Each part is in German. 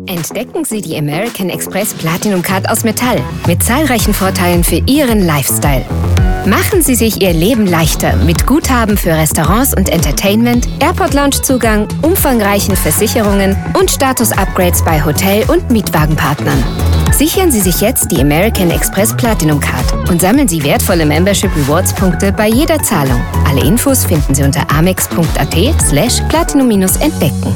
Entdecken Sie die American Express Platinum Card aus Metall mit zahlreichen Vorteilen für Ihren Lifestyle. Machen Sie sich Ihr Leben leichter mit Guthaben für Restaurants und Entertainment, Airport-Lounge-Zugang, umfangreichen Versicherungen und Status-Upgrades bei Hotel- und Mietwagenpartnern. Sichern Sie sich jetzt die American Express Platinum Card und sammeln Sie wertvolle Membership-Rewards-Punkte bei jeder Zahlung. Alle Infos finden Sie unter amex.at/platinum-entdecken.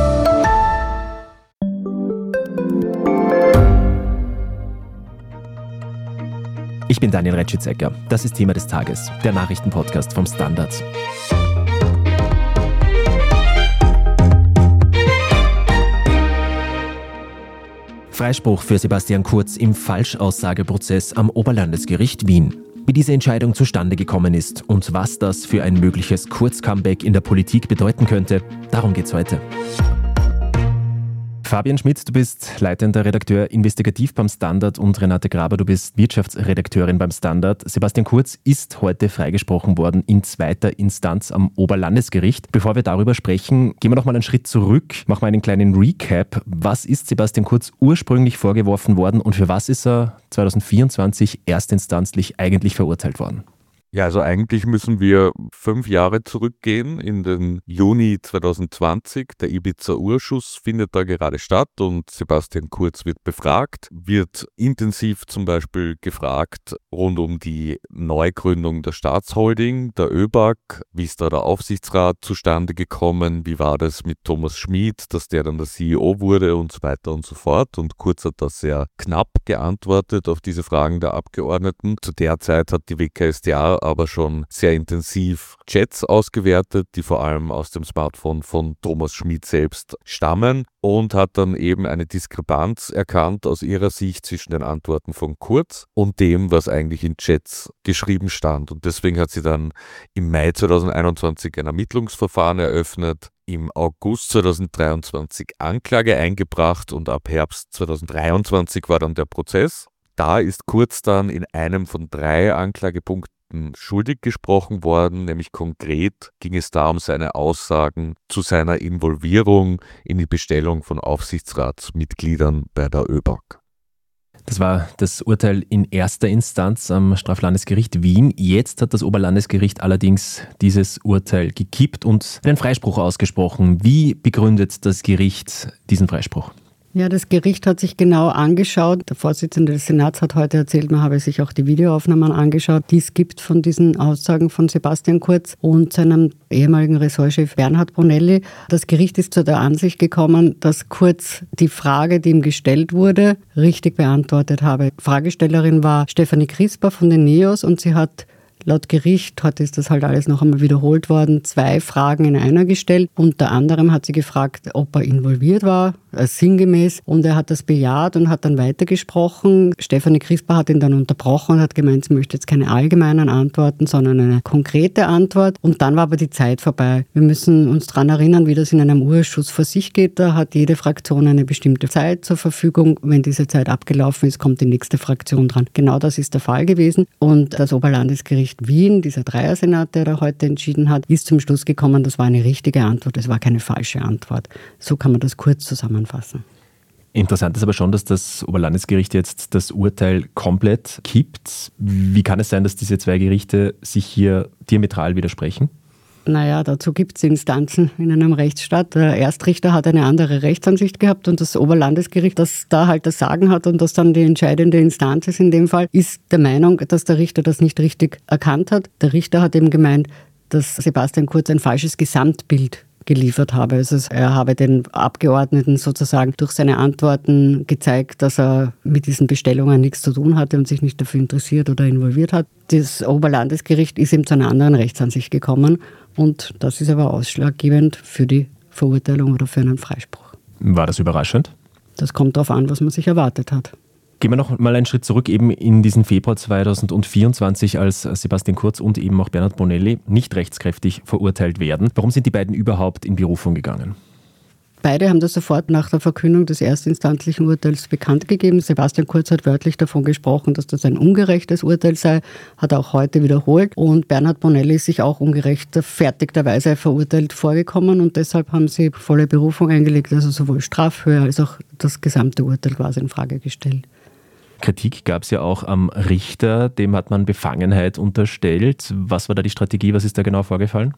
Ich bin Daniel Retschitzecker. Das ist Thema des Tages, der Nachrichtenpodcast vom Standard. Freispruch für Sebastian Kurz im Falschaussageprozess am Oberlandesgericht Wien. Wie diese Entscheidung zustande gekommen ist und was das für ein mögliches Kurz-Comeback in der Politik bedeuten könnte, darum geht's heute. Fabian Schmidt, du bist leitender Redakteur Investigativ beim Standard und Renate Graber, du bist Wirtschaftsredakteurin beim Standard. Sebastian Kurz ist heute freigesprochen worden in zweiter Instanz am Oberlandesgericht. Bevor wir darüber sprechen, gehen wir noch mal einen Schritt zurück, machen wir einen kleinen Recap. Was ist Sebastian Kurz ursprünglich vorgeworfen worden und für was ist er 2024 erstinstanzlich eigentlich verurteilt worden? Ja, also eigentlich müssen wir 5 Jahre zurückgehen, in den Juni 2020. Der Ibiza-Urschuss findet da gerade statt und Sebastian Kurz wird befragt, wird intensiv zum Beispiel gefragt rund um die Neugründung der Staatsholding, der ÖBAG, wie ist da der Aufsichtsrat zustande gekommen, wie war das mit Thomas Schmid, dass der dann der CEO wurde und so weiter und so fort. Und Kurz hat da sehr knapp geantwortet auf diese Fragen der Abgeordneten. Zu der Zeit hat die WKStA aber schon sehr intensiv Chats ausgewertet, die vor allem aus dem Smartphone von Thomas Schmid selbst stammen und hat dann eben eine Diskrepanz erkannt aus ihrer Sicht zwischen den Antworten von Kurz und dem, was eigentlich in Chats geschrieben stand. Und deswegen hat sie dann im Mai 2021 ein Ermittlungsverfahren eröffnet, im August 2023 Anklage eingebracht und ab Herbst 2023 war dann der Prozess. Da ist Kurz dann in einem von 3 Anklagepunkten schuldig gesprochen worden, nämlich konkret ging es da um seine Aussagen zu seiner Involvierung in die Bestellung von Aufsichtsratsmitgliedern bei der ÖBAG. Das war das Urteil in erster Instanz am Straflandesgericht Wien. Jetzt hat das Oberlandesgericht allerdings dieses Urteil gekippt und einen Freispruch ausgesprochen. Wie begründet das Gericht diesen Freispruch? Ja, das Gericht hat sich genau angeschaut. Der Vorsitzende des Senats hat heute erzählt, man habe sich auch die Videoaufnahmen angeschaut, die es gibt von diesen Aussagen von Sebastian Kurz und seinem ehemaligen Ressortchef Bernhard Brunelli. Das Gericht ist zu der Ansicht gekommen, dass Kurz die Frage, die ihm gestellt wurde, richtig beantwortet habe. Fragestellerin war Stefanie Crisper von den NEOS und sie hat laut Gericht, heute ist das halt alles noch einmal wiederholt worden, 2 Fragen in einer gestellt. Unter anderem hat sie gefragt, ob er involviert war, sinngemäß. Und er hat das bejaht und hat dann weitergesprochen. Stefanie Crisper hat ihn dann unterbrochen und hat gemeint, sie möchte jetzt keine allgemeinen Antworten, sondern eine konkrete Antwort. Und dann war aber die Zeit vorbei. Wir müssen uns daran erinnern, wie das in einem Urschuss vor sich geht. Da hat jede Fraktion eine bestimmte Zeit zur Verfügung. Wenn diese Zeit abgelaufen ist, kommt die nächste Fraktion dran. Genau das ist der Fall gewesen. Und das Oberlandesgericht Wien, dieser Dreiersenat, der da heute entschieden hat, ist zum Schluss gekommen, das war eine richtige Antwort, es war keine falsche Antwort. So kann man das kurz zusammenfassen. Interessant ist aber schon, dass das Oberlandesgericht jetzt das Urteil komplett kippt. Wie kann es sein, dass diese 2 Gerichte sich hier diametral widersprechen? Naja, dazu gibt es Instanzen in einem Rechtsstaat. Der Erstrichter hat eine andere Rechtsansicht gehabt und das Oberlandesgericht, das da halt das Sagen hat und das dann die entscheidende Instanz ist in dem Fall, ist der Meinung, dass der Richter das nicht richtig erkannt hat. Der Richter hat eben gemeint, dass Sebastian Kurz ein falsches Gesamtbild geliefert habe. Also er habe den Abgeordneten sozusagen durch seine Antworten gezeigt, dass er mit diesen Bestellungen nichts zu tun hatte und sich nicht dafür interessiert oder involviert hat. Das Oberlandesgericht ist eben zu einer anderen Rechtsansicht gekommen und das ist aber ausschlaggebend für die Verurteilung oder für einen Freispruch. War das überraschend? Das kommt darauf an, was man sich erwartet hat. Gehen wir noch mal einen Schritt zurück, eben in diesen Februar 2024, als Sebastian Kurz und eben auch Bernhard Brunelli nicht rechtskräftig verurteilt werden. Warum sind die beiden überhaupt in Berufung gegangen? Beide haben das sofort nach der Verkündung des erstinstanzlichen Urteils bekannt gegeben. Sebastian Kurz hat wörtlich davon gesprochen, dass das ein ungerechtes Urteil sei, hat er auch heute wiederholt. Und Bernhard Bonelli ist sich auch ungerechtfertigterweise verurteilt vorgekommen und deshalb haben sie volle Berufung eingelegt, also sowohl Strafhöhe als auch das gesamte Urteil quasi in Frage gestellt. Kritik gab es ja auch am Richter, dem hat man Befangenheit unterstellt. Was war da die Strategie, was ist da genau vorgefallen?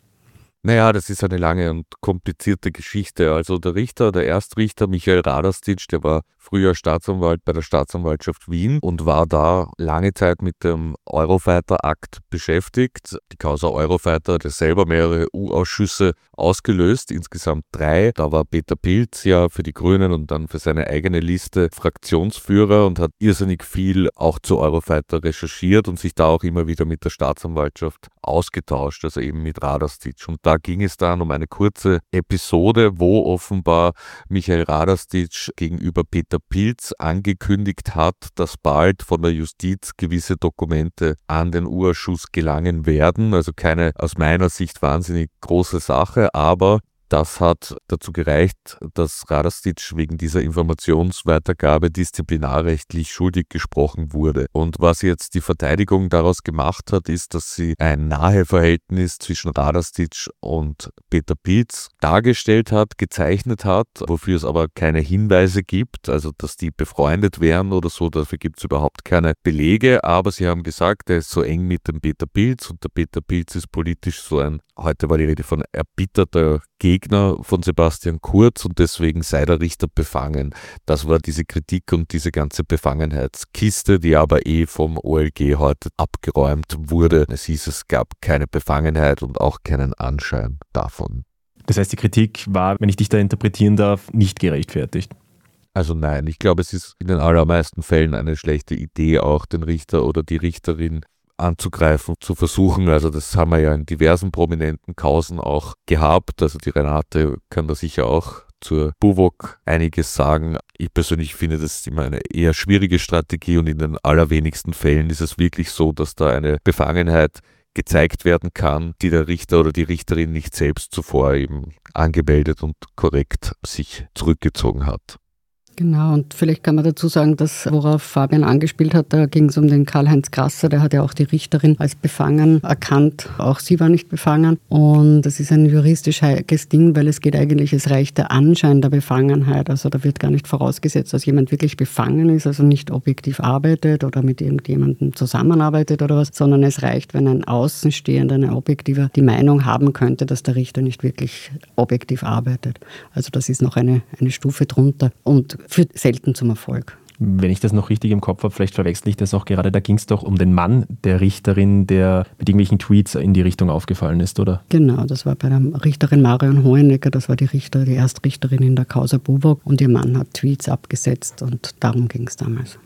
Naja, das ist eine lange und komplizierte Geschichte. Also der Erstrichter Michael Radastitsch, der war früher Staatsanwalt bei der Staatsanwaltschaft Wien und war da lange Zeit mit dem Eurofighter-Akt beschäftigt. Die Causa Eurofighter hat ja selber mehrere U-Ausschüsse ausgelöst, insgesamt 3. Da war Peter Pilz ja für die Grünen und dann für seine eigene Liste Fraktionsführer und hat irrsinnig viel auch zu Eurofighter recherchiert und sich da auch immer wieder mit der Staatsanwaltschaft ausgetauscht, also eben mit Radastitsch. Und da ging es dann um eine kurze Episode, wo offenbar Michael Radastitsch gegenüber Peter Pilz angekündigt hat, dass bald von der Justiz gewisse Dokumente an den U-Ausschuss gelangen werden. Also keine aus meiner Sicht wahnsinnig große Sache, aber das hat dazu gereicht, dass Radastitsch wegen dieser Informationsweitergabe disziplinarrechtlich schuldig gesprochen wurde. Und was jetzt die Verteidigung daraus gemacht hat, ist, dass sie ein Naheverhältnis zwischen Radastitsch und Peter Pilz dargestellt hat, gezeichnet hat, wofür es aber keine Hinweise gibt, also dass die befreundet wären oder so, dafür gibt es überhaupt keine Belege, aber sie haben gesagt, er ist so eng mit dem Peter Pilz und der Peter Pilz ist politisch so ein, heute war die Rede von erbitterter Gegner von Sebastian Kurz und deswegen sei der Richter befangen. Das war diese Kritik und diese ganze Befangenheitskiste, die aber vom OLG heute abgeräumt wurde. Es hieß, es gab keine Befangenheit und auch keinen Anschein davon. Das heißt, die Kritik war, wenn ich dich da interpretieren darf, nicht gerechtfertigt. Also nein, ich glaube, es ist in den allermeisten Fällen eine schlechte Idee, auch den Richter oder die Richterin anzugreifen, zu versuchen. Also das haben wir ja in diversen prominenten Kausen auch gehabt. Also die Renate kann da sicher auch zur Buwok einiges sagen. Ich persönlich finde, das ist immer eine eher schwierige Strategie und in den allerwenigsten Fällen ist es wirklich so, dass da eine Befangenheit gezeigt werden kann, die der Richter oder die Richterin nicht selbst zuvor eben angemeldet und korrekt sich zurückgezogen hat. Genau, und vielleicht kann man dazu sagen, dass worauf Fabian angespielt hat, da ging es um den Karl-Heinz Grasser, der hat ja auch die Richterin als befangen erkannt, auch sie war nicht befangen und das ist ein juristisch heikles Ding, weil es geht eigentlich, es reicht der Anschein der Befangenheit, also da wird gar nicht vorausgesetzt, dass jemand wirklich befangen ist, also nicht objektiv arbeitet oder mit irgendjemandem zusammenarbeitet oder was, sondern es reicht, wenn ein Außenstehender, ein Objektiver die Meinung haben könnte, dass der Richter nicht wirklich objektiv arbeitet. Also das ist noch eine Stufe drunter und führt selten zum Erfolg. Wenn ich das noch richtig im Kopf habe, vielleicht verwechsel ich das auch gerade, da ging es doch um den Mann der Richterin, der mit irgendwelchen Tweets in die Richtung aufgefallen ist, oder? Genau, das war bei der Richterin Marion Hohenecker, das war die Erstrichterin in der Causa Buwok und ihr Mann hat Tweets abgesetzt und darum ging es damals.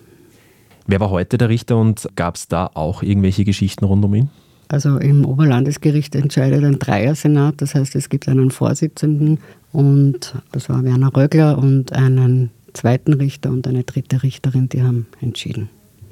Wer war heute der Richter und gab es da auch irgendwelche Geschichten rund um ihn? Also im Oberlandesgericht entscheidet ein Dreiersenat, das heißt es gibt einen Vorsitzenden und das war Werner Rögler und einen zweiten Richter und eine dritte Richterin, die haben entschieden.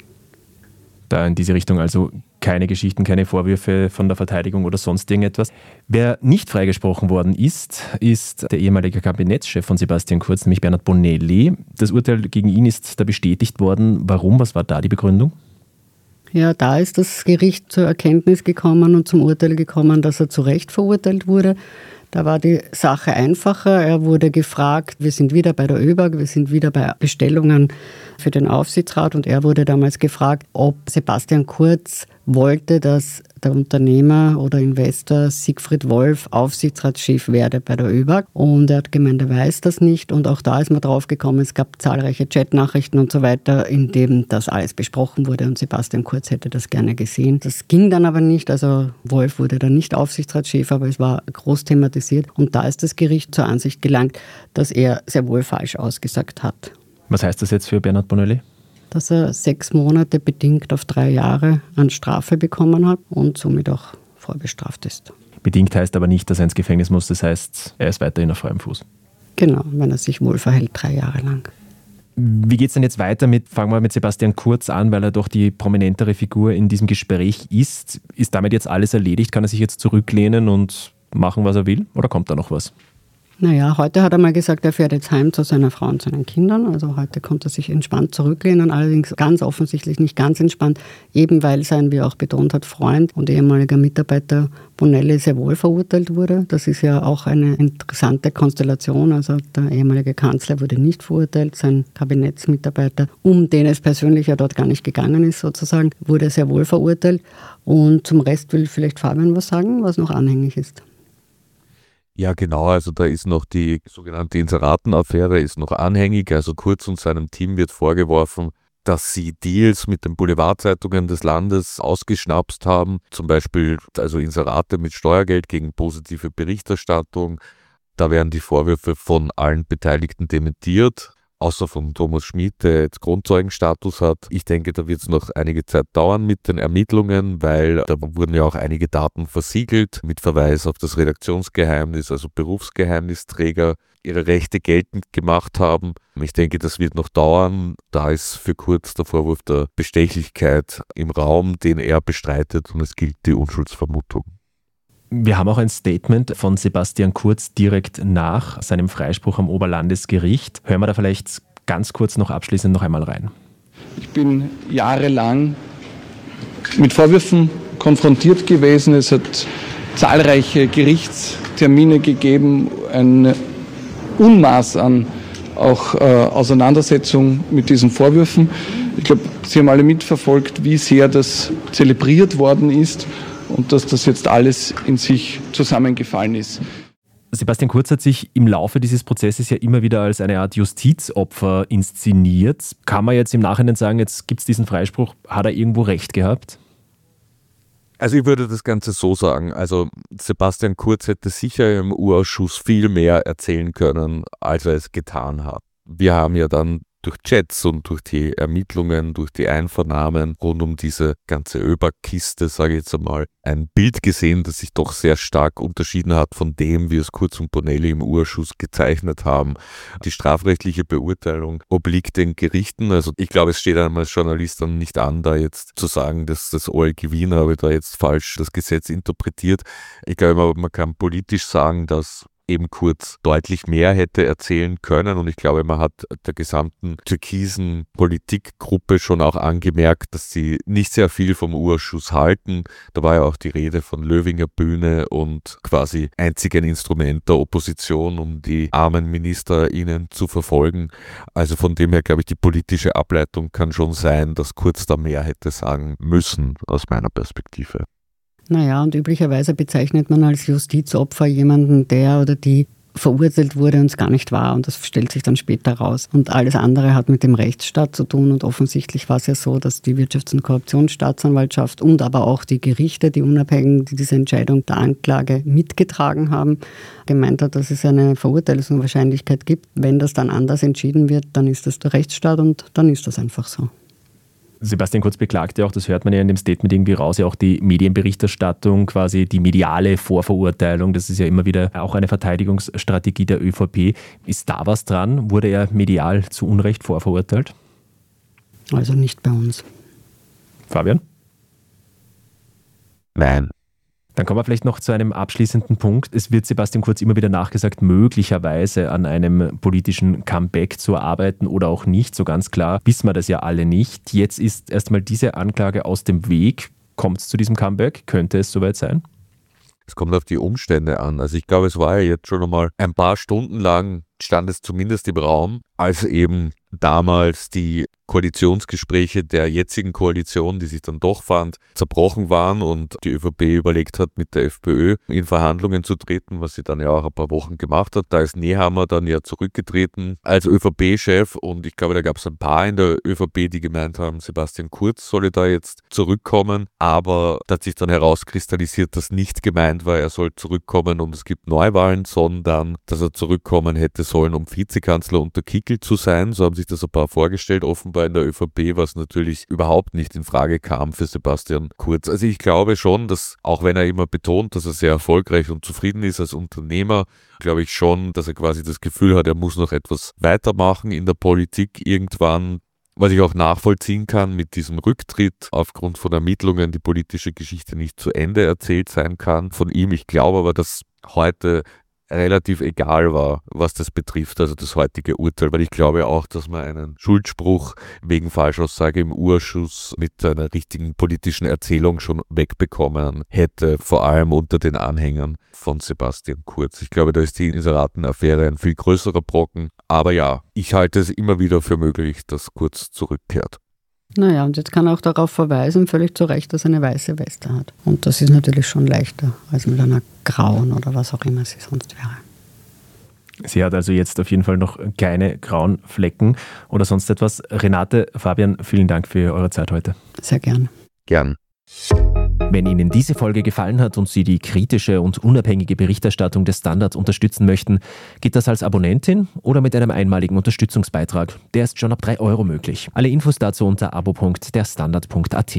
Da in diese Richtung also keine Geschichten, keine Vorwürfe von der Verteidigung oder sonst irgendetwas. Wer nicht freigesprochen worden ist, ist der ehemalige Kabinettschef von Sebastian Kurz, nämlich Bernhard Bonelli. Das Urteil gegen ihn ist da bestätigt worden. Warum? Was war da die Begründung? Ja, da ist das Gericht zur Erkenntnis gekommen und zum Urteil gekommen, dass er zu Recht verurteilt wurde. Da war die Sache einfacher. Er wurde gefragt, wir sind wieder bei der ÖBAG, wir sind wieder bei Bestellungen für den Aufsichtsrat und er wurde damals gefragt, ob Sebastian Kurz wollte, dass der Unternehmer oder Investor Siegfried Wolf Aufsichtsratschef werde bei der ÖBAG und er hat gemeint, er weiß das nicht und auch da ist man drauf gekommen, es gab zahlreiche Chatnachrichten und so weiter, in dem das alles besprochen wurde und Sebastian Kurz hätte das gerne gesehen. Das ging dann aber nicht, also Wolf wurde dann nicht Aufsichtsratschef, aber es war groß thematisiert und da ist das Gericht zur Ansicht gelangt, dass er sehr wohl falsch ausgesagt hat. Was heißt das jetzt für Bernhard Bonelli? Dass er 6 Monate bedingt auf 3 Jahre an Strafe bekommen hat und somit auch vorbestraft ist. Bedingt heißt aber nicht, dass er ins Gefängnis muss, das heißt, er ist weiterhin auf freiem Fuß. Genau, wenn er sich wohl verhält, 3 Jahre lang. Wie geht es denn jetzt weiter fangen wir mit Sebastian Kurz an, weil er doch die prominentere Figur in diesem Gespräch ist. Ist damit jetzt alles erledigt? Kann er sich jetzt zurücklehnen und machen, was er will? Oder kommt da noch was? Naja, heute hat er mal gesagt, er fährt jetzt heim zu seiner Frau und seinen Kindern. Also heute konnte er sich entspannt zurücklehnen, allerdings ganz offensichtlich nicht ganz entspannt, eben weil sein, wie er auch betont hat, Freund und ehemaliger Mitarbeiter Bonelli sehr wohl verurteilt wurde. Das ist ja auch eine interessante Konstellation. Also der ehemalige Kanzler wurde nicht verurteilt, sein Kabinettsmitarbeiter, um den es persönlich ja dort gar nicht gegangen ist sozusagen, wurde sehr wohl verurteilt. Und zum Rest will vielleicht Fabian was sagen, was noch anhängig ist. Ja, genau, also da ist noch die sogenannte Inseratenaffäre ist noch anhängig. Also Kurz und seinem Team wird vorgeworfen, dass sie Deals mit den Boulevardzeitungen des Landes ausgeschnapst haben. Zum Beispiel also Inserate mit Steuergeld gegen positive Berichterstattung. Da werden die Vorwürfe von allen Beteiligten dementiert. Außer von Thomas Schmid, der jetzt Grundzeugenstatus hat. Ich denke, da wird es noch einige Zeit dauern mit den Ermittlungen, weil da wurden ja auch einige Daten versiegelt mit Verweis auf das Redaktionsgeheimnis, also Berufsgeheimnisträger ihre Rechte geltend gemacht haben. Ich denke, das wird noch dauern. Da ist für Kurz der Vorwurf der Bestechlichkeit im Raum, den er bestreitet, und es gilt die Unschuldsvermutung. Wir haben auch ein Statement von Sebastian Kurz direkt nach seinem Freispruch am Oberlandesgericht. Hören wir da vielleicht ganz kurz noch abschließend noch einmal rein. Ich bin jahrelang mit Vorwürfen konfrontiert gewesen. Es hat zahlreiche Gerichtstermine gegeben, ein Unmaß an auch Auseinandersetzung mit diesen Vorwürfen. Ich glaube, Sie haben alle mitverfolgt, wie sehr das zelebriert worden ist und dass das jetzt alles in sich zusammengefallen ist. Sebastian Kurz hat sich im Laufe dieses Prozesses ja immer wieder als eine Art Justizopfer inszeniert. Kann man jetzt im Nachhinein sagen, jetzt gibt es diesen Freispruch, hat er irgendwo recht gehabt? Also ich würde das Ganze so sagen, also Sebastian Kurz hätte sicher im U-Ausschuss viel mehr erzählen können, als er es getan hat. Wir haben ja dann durch Chats und durch die Ermittlungen, durch die Einvernahmen rund um diese ganze ÖBAG-Kiste, sage ich jetzt einmal, ein Bild gesehen, das sich doch sehr stark unterschieden hat von dem, wie es Kurz und Bonelli im U-Ausschuss gezeichnet haben. Die strafrechtliche Beurteilung obliegt den Gerichten. Also ich glaube, es steht einem als Journalist dann nicht an, da jetzt zu sagen, dass das OLG Wien habe da jetzt falsch das Gesetz interpretiert. Ich glaube, man kann politisch sagen, dass eben Kurz deutlich mehr hätte erzählen können, und ich glaube, man hat der gesamten türkisen Politikgruppe schon auch angemerkt, dass sie nicht sehr viel vom U-Ausschuss halten. Da war ja auch die Rede von Löwinger Bühne und quasi einzig ein Instrument der Opposition, um die armen MinisterInnen zu verfolgen. Also von dem her glaube ich, die politische Ableitung kann schon sein, dass Kurz da mehr hätte sagen müssen, aus meiner Perspektive. Naja, und üblicherweise bezeichnet man als Justizopfer jemanden, der oder die verurteilt wurde und es gar nicht war. Und das stellt sich dann später raus. Und alles andere hat mit dem Rechtsstaat zu tun. Und offensichtlich war es ja so, dass die Wirtschafts- und Korruptionsstaatsanwaltschaft und aber auch die Gerichte, die Unabhängigen, die diese Entscheidung der Anklage mitgetragen haben, gemeint hat, dass es eine Verurteilungswahrscheinlichkeit gibt. Wenn das dann anders entschieden wird, dann ist das der Rechtsstaat und dann ist das einfach so. Sebastian Kurz beklagte auch, das hört man ja in dem Statement irgendwie raus, ja auch die Medienberichterstattung, quasi die mediale Vorverurteilung. Das ist ja immer wieder auch eine Verteidigungsstrategie der ÖVP. Ist da was dran? Wurde er medial zu Unrecht vorverurteilt? Also nicht bei uns. Fabian? Nein. Dann kommen wir vielleicht noch zu einem abschließenden Punkt. Es wird Sebastian Kurz immer wieder nachgesagt, möglicherweise an einem politischen Comeback zu arbeiten oder auch nicht. So ganz klar wissen wir das ja alle nicht. Jetzt ist erstmal diese Anklage aus dem Weg. Kommt es zu diesem Comeback? Könnte es soweit sein? Es kommt auf die Umstände an. Also ich glaube, es war ja jetzt schon einmal ein paar Stunden lang, stand es zumindest im Raum, als eben damals die Koalitionsgespräche der jetzigen Koalition, die sich dann doch fand, zerbrochen waren und die ÖVP überlegt hat, mit der FPÖ in Verhandlungen zu treten, was sie dann ja auch ein paar Wochen gemacht hat. Da ist Nehammer dann ja zurückgetreten als ÖVP-Chef, und ich glaube, da gab es ein paar in der ÖVP, die gemeint haben, Sebastian Kurz solle da jetzt zurückkommen, aber da hat sich dann herauskristallisiert, dass nicht gemeint war, er soll zurückkommen und es gibt Neuwahlen, sondern dass er zurückkommen hätte sollen, um Vizekanzler unter Kickl zu sein. So haben sich das ein paar vorgestellt, offenbar in der ÖVP, was natürlich überhaupt nicht in Frage kam für Sebastian Kurz. Also ich glaube schon, dass, auch wenn er immer betont, dass er sehr erfolgreich und zufrieden ist als Unternehmer, glaube ich schon, dass er quasi das Gefühl hat, er muss noch etwas weitermachen in der Politik irgendwann. Was ich auch nachvollziehen kann mit diesem Rücktritt, aufgrund von Ermittlungen die politische Geschichte nicht zu Ende erzählt sein kann von ihm. Ich glaube aber, dass heute relativ egal war, was das betrifft, also das heutige Urteil, weil ich glaube auch, dass man einen Schuldspruch wegen Falschaussage im Urschuss mit einer richtigen politischen Erzählung schon wegbekommen hätte, vor allem unter den Anhängern von Sebastian Kurz. Ich glaube, da ist die Inseratenaffäre ein viel größerer Brocken, aber ja, ich halte es immer wieder für möglich, dass Kurz zurückkehrt. Naja, und jetzt kann er auch darauf verweisen, völlig zu Recht, dass er eine weiße Weste hat. Und das ist natürlich schon leichter, als mit einer grauen oder was auch immer sie sonst wäre. Sie hat also jetzt auf jeden Fall noch keine grauen Flecken oder sonst etwas. Renate, Fabian, vielen Dank für eure Zeit heute. Sehr gern. Gern. Wenn Ihnen diese Folge gefallen hat und Sie die kritische und unabhängige Berichterstattung des Standard unterstützen möchten, geht das als Abonnentin oder mit einem einmaligen Unterstützungsbeitrag. Der ist schon ab 3 € möglich. Alle Infos dazu unter abo.derstandard.at.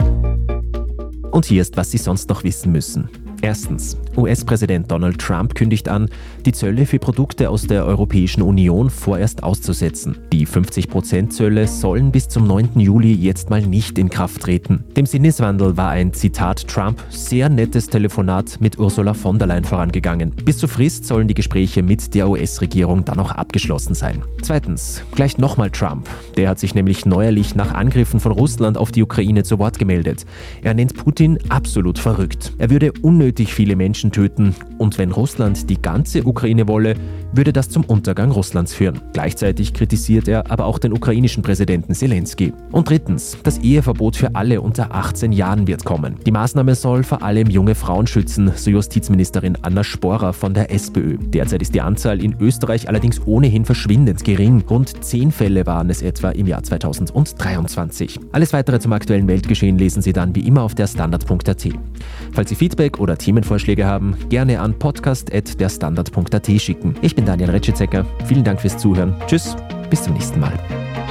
Und hier ist, was Sie sonst noch wissen müssen. Erstens. US-Präsident Donald Trump kündigt an, die Zölle für Produkte aus der Europäischen Union vorerst auszusetzen. Die 50% Zölle sollen bis zum 9. Juli jetzt mal nicht in Kraft treten. Dem Sinneswandel war ein, Zitat Trump, sehr nettes Telefonat mit Ursula von der Leyen vorangegangen. Bis zur Frist sollen die Gespräche mit der US-Regierung dann auch abgeschlossen sein. Zweitens. Gleich nochmal Trump. Der hat sich nämlich neuerlich nach Angriffen von Russland auf die Ukraine zu Wort gemeldet. Er nennt Putin absolut verrückt. Er würde unnötig viele Menschen töten und wenn Russland die ganze Ukraine wolle, würde das zum Untergang Russlands führen. Gleichzeitig kritisiert er aber auch den ukrainischen Präsidenten Zelensky. Und drittens, das Eheverbot für alle unter 18 Jahren wird kommen. Die Maßnahme soll vor allem junge Frauen schützen, so Justizministerin Anna Sporer von der SPÖ. Derzeit ist die Anzahl in Österreich allerdings ohnehin verschwindend gering. Rund 10 Fälle waren es etwa im Jahr 2023. Alles weitere zum aktuellen Weltgeschehen lesen Sie dann wie immer auf derstandard.at. Falls Sie Feedback oder Themenvorschläge haben, gerne an podcast@derstandard.at schicken. Ich bin Daniel Retschitzecker. Vielen Dank fürs Zuhören. Tschüss, bis zum nächsten Mal.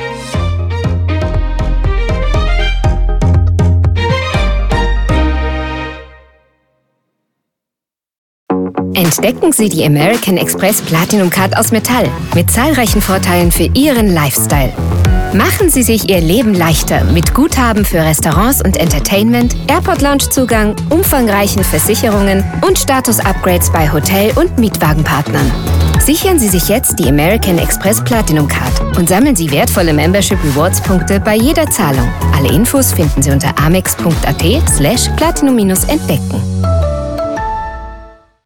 Entdecken Sie die American Express Platinum Card aus Metall mit zahlreichen Vorteilen für Ihren Lifestyle. Machen Sie sich Ihr Leben leichter mit Guthaben für Restaurants und Entertainment, Airport-Lounge-Zugang, umfangreichen Versicherungen und Status-Upgrades bei Hotel- und Mietwagenpartnern. Sichern Sie sich jetzt die American Express Platinum Card und sammeln Sie wertvolle Membership Rewards Punkte bei jeder Zahlung. Alle Infos finden Sie unter amex.at/platinum-entdecken.